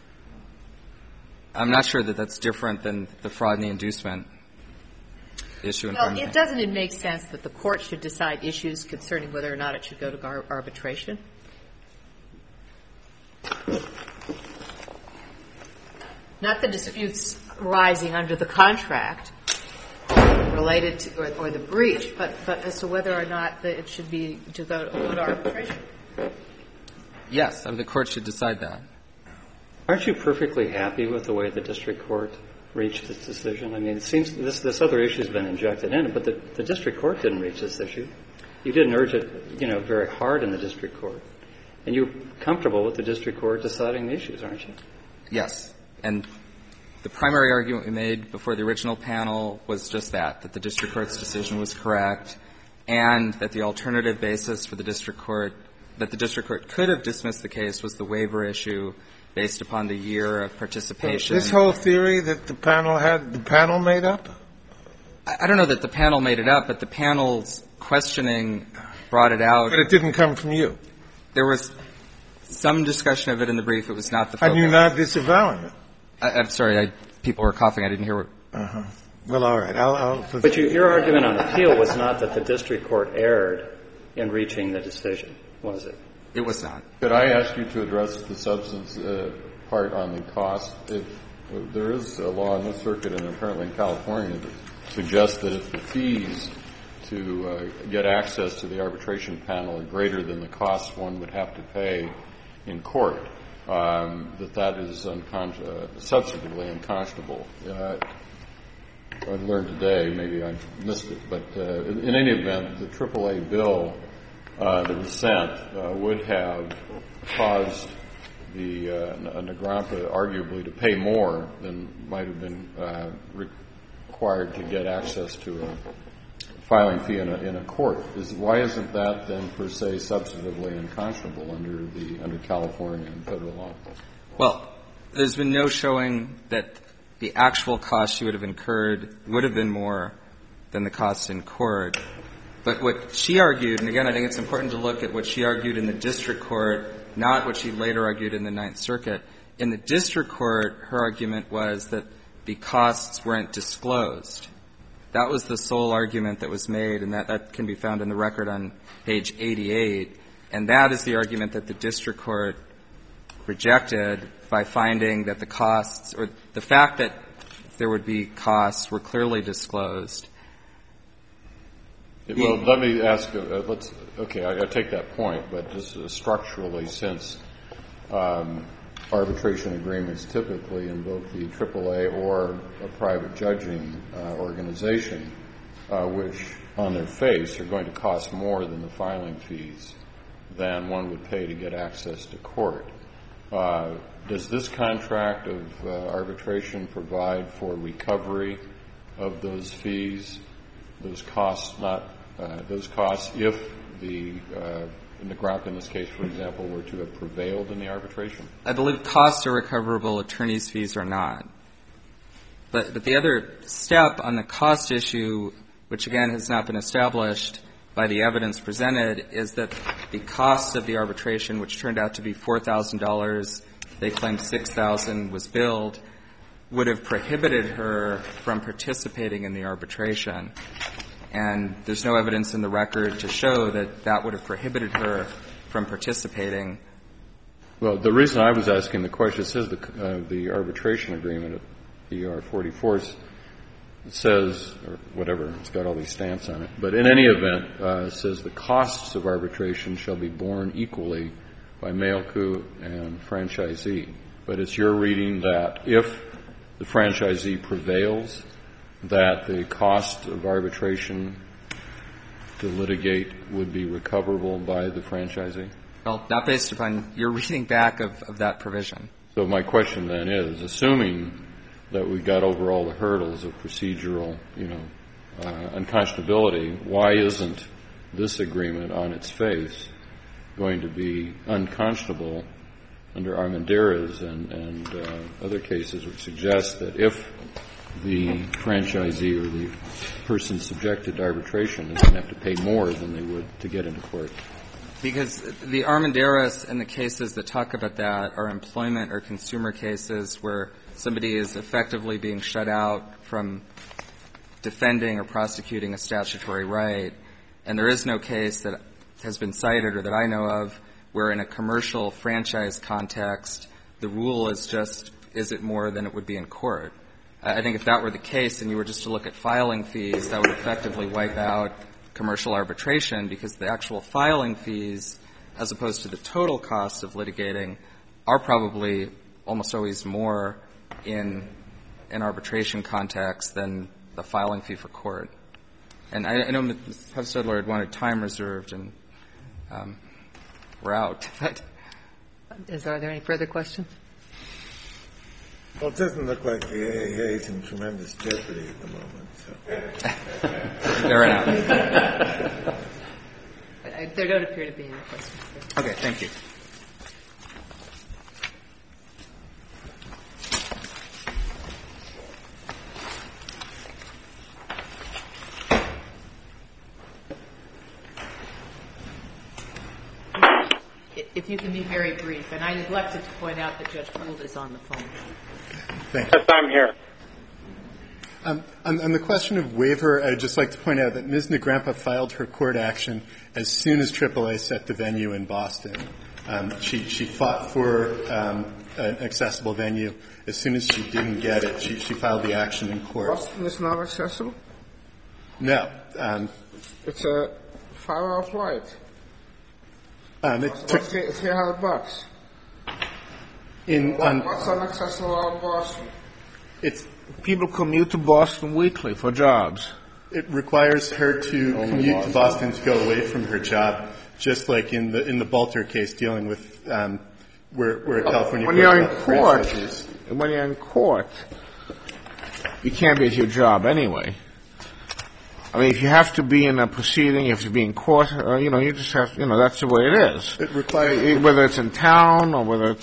I'm not sure that that's different than the fraud and the inducement issue in prima facie. Doesn't it make sense that the court should decide issues concerning whether or not it should go to arbitration? Not the disputes arising under the contract related to, or the breach, but as to whether or not it should be to go to arbitration. Yes, the court should decide that. Aren't you perfectly happy with the way the district court reached its decision? I mean, it seems this other issue has been injected in it, but the district court didn't reach this issue. You didn't urge it, very hard in the district court. And you're comfortable with the district court deciding the issues, aren't you? Yes. And the primary argument we made before the original panel was just that the district court's decision was correct and that the alternative basis for the district court, that the district court could have dismissed the case was the waiver issue based upon the year of participation. This whole theory that the panel made up? I don't know that the panel made it up, but the panel's questioning brought it out. But it didn't come from you. There was some discussion of it in the brief. It was not the focus. And you're not disavowing it. I'm sorry. People were coughing. I didn't hear what. Uh-huh. Well, all right. But your argument on appeal was not that the district court erred in reaching the decision, was it? It was not. Could I ask you to address the substance part on the cost? If there is a law in this circuit and apparently in California that suggests that if the fees to get access to the arbitration panel are greater than the cost one would have to pay in court, that is substantively unconscionable. I learned today, maybe I missed it, but in any event, the AAA bill that was sent would have caused the Negrampa arguably to pay more than might have been required to get access to a filing fee in a court. Why isn't that then per se substantively unconscionable under California and federal law? Well, there's been no showing that the actual cost she would have incurred would have been more than the cost in court. But what she argued, and again, I think it's important to look at what she argued in the district court, not what she later argued in the Ninth Circuit. In the district court, her argument was that the costs weren't disclosed. That was the sole argument that was made, and that can be found in the record on page 88. And that is the argument that the district court rejected by finding that the costs, or the fact that there would be costs, were clearly disclosed. Well, let me ask, I take that point, but just structurally, since arbitration agreements typically invoke the AAA or a private judging organization, which on their face are going to cost more than the filing fees than one would pay to get access to court. Does this contract of arbitration provide for recovery of those fees, those costs, if the Negrappa in this case, for example, were to have prevailed in the arbitration? I believe costs are recoverable, attorney's fees are not. But the other step on the cost issue, which again has not been established by the evidence presented, is that the cost of the arbitration, which turned out to be $4,000, they claimed $6,000 was billed, would have prohibited her from participating in the arbitration. And there's no evidence in the record to show that that would have prohibited her from participating. Well, the reason I was asking the question, it says the arbitration agreement at ER 44 says, or whatever, it's got all these stamps on it, but in any event, it says the costs of arbitration shall be borne equally by Mailco and franchisee. But it's your reading that if the franchisee prevails, that the cost of arbitration to litigate would be recoverable by the franchisee? Well, not based upon your reading back of that provision. So my question then is, assuming that we got over all the hurdles of procedural, unconscionability, why isn't this agreement on its face going to be unconscionable under Armendariz and other cases which suggest that if the franchisee or the person subjected to arbitration is going to have to pay more than they would to get into court? Because the Armendariz and the cases that talk about that are employment or consumer cases where somebody is effectively being shut out from defending or prosecuting a statutory right. And there is no case that has been cited or that I know of where in a commercial franchise context the rule is just, is it more than it would be in court? I think if that were the case and you were just to look at filing fees, that would effectively wipe out commercial arbitration, because the actual filing fees, as opposed to the total cost of litigating, are probably almost always more in an arbitration context than the filing fee for court. And I know Ms. Hufstedler had wanted time reserved, and we're out. Are there any further questions? Well, it doesn't look like the AAA is in tremendous jeopardy at the moment. So. Fair enough. There don't appear to be any questions. Okay, thank you. If you can be very brief. And I neglected to point out that Judge Gould is on the phone. Thank you. Yes, I'm here. On the question of waiver, I'd just like to point out that Ms. Negrappa filed her court action as soon as AAA set the venue in Boston. She fought for an accessible venue. As soon as she didn't get it, she filed the action in court. Boston is not accessible? No. It's a 5-hour flight. It took $300. What's inaccessible out of Boston? People commute to Boston weekly for jobs. It requires her to commute to Boston to go away from her job, just like in the Balter case dealing with where a California when you're in court, you can't be at your job anyway. I mean, if you have to be in a proceeding, you have to be in court, you just have, that's the way it is. It requires, whether it's in town or whether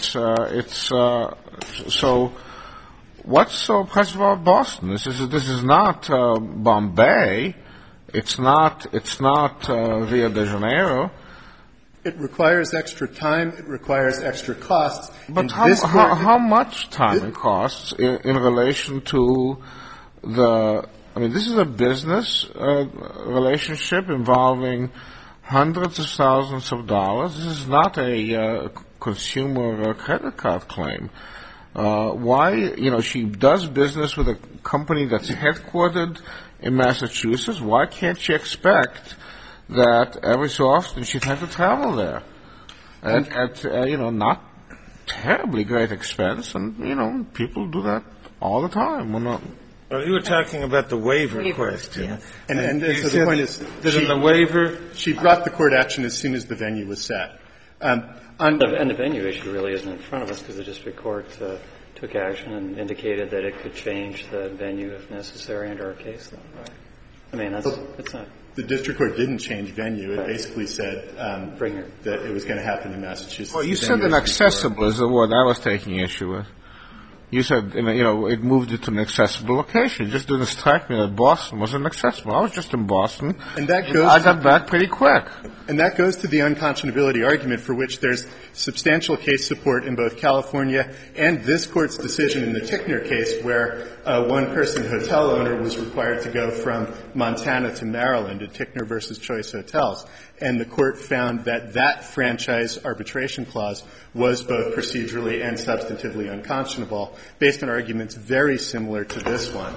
so what's so impressive about Boston? This is not Bombay. It's not Rio de Janeiro. It requires extra time. It requires extra costs. But how much time it costs in relation to this is a business relationship involving hundreds of thousands of dollars. This is not a consumer credit card claim. Why, she does business with a company that's headquartered in Massachusetts. Why can't she expect that every so often she'd have to travel there at not terribly great expense? And, people do that all the time. Well, you were talking about the waiver question. Yes. And so the point is that in the waiver, she brought the court action as soon as the venue was set. And the venue issue really isn't in front of us because the district court took action and indicated that it could change the venue if necessary under our case law. Right? I mean, that's not. The district court didn't change venue. It basically said that it was going to happen in Massachusetts. Well, you said inaccessible is the word I was taking issue with. You said, it moved it to an accessible location. It just didn't strike me that Boston was inaccessible. I was just in Boston. And I got back pretty quick. And that goes to the unconscionability argument for which there's substantial case support in both California and this Court's decision in the Tickner case where a one-person hotel owner was required to go from Montana to Maryland at Tickner versus Choice Hotels. And the Court found that that franchise arbitration clause was both procedurally and substantively unconscionable based on arguments very similar to this one.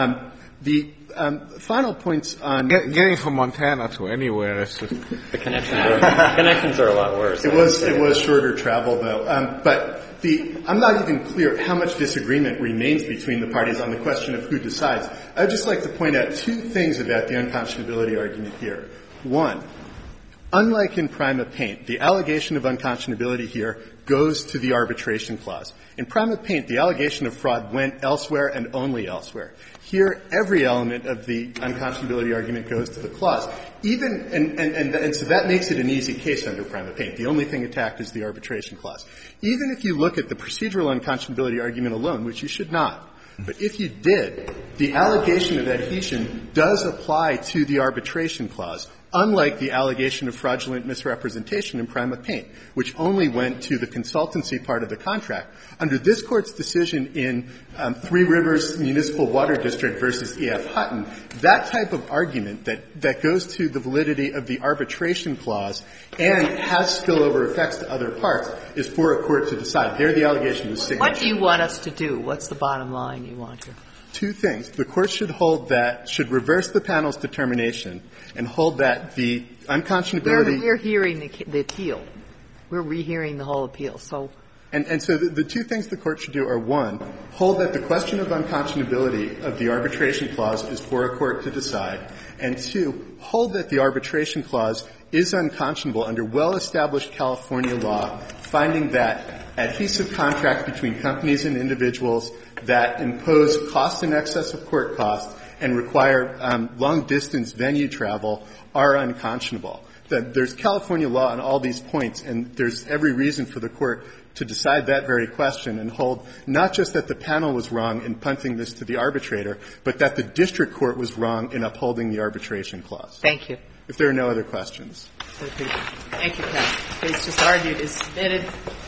The final points on getting from Montana to anywhere is just the connections are a lot worse. It was shorter travel though. But I'm not even clear how much disagreement remains between the parties on the question of who decides. I'd just like to point out two things about the unconscionability argument here. One, unlike in Prima Paint, the allegation of unconscionability here goes to the arbitration clause. In Prima Paint, the allegation of fraud went elsewhere and only elsewhere. Here, every element of the unconscionability argument goes to the clause. Even and so that makes it an easy case under Prima Paint. The only thing attacked is the arbitration clause. Even if you look at the procedural unconscionability argument alone, which you should not, but if you did, the allegation of adhesion does apply to the arbitration clause, unlike the allegation of fraudulent misrepresentation in Prima Paint, which only went to the consultancy part of the contract. Under this Court's decision in Three Rivers Municipal Water District versus E.F. Hutton, that type of argument that goes to the validity of the arbitration clause and has spillover effects to other parts is for a court to decide. There the allegation was signature. What do you want us to do? What's the bottom line you want here? Two things. The Court should reverse the panel's determination and hold that the unconscionability. We're hearing the appeal. We're rehearing the whole appeal. So the two things the Court should do are, one, hold that the question of unconscionability of the arbitration clause is for a court to decide, and two, hold that the arbitration clause is unconscionable under well-established California law, finding that adhesive contracts between companies and individuals that impose costs in excess of court costs and require long-distance venue travel are unconscionable. There's California law on all these points, and there's every reason for the Court to decide that very question and hold not just that the panel was wrong in punting this to the arbitrator, but that the district court was wrong in upholding the arbitration clause. Thank you. If there are no other questions. Thank you, counsel. The case just argued is submitted.